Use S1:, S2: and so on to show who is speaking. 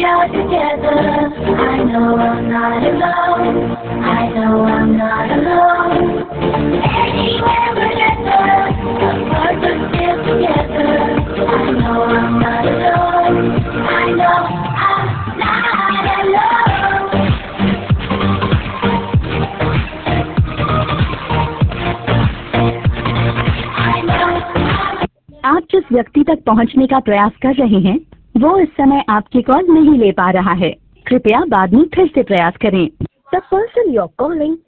S1: are together. I know I'm not alone. I know I'm not alone. Anywhere whenever, apart but still together. I know I'm not alone. I know I'm not alone.
S2: आप जिस व्यक्ति तक पहुंचने का प्रयास कर रहे हैं वो इस समय आपकी कॉल नहीं ले पा रहा है। कृपया बाद में फिर से प्रयास करें।
S3: The person you're calling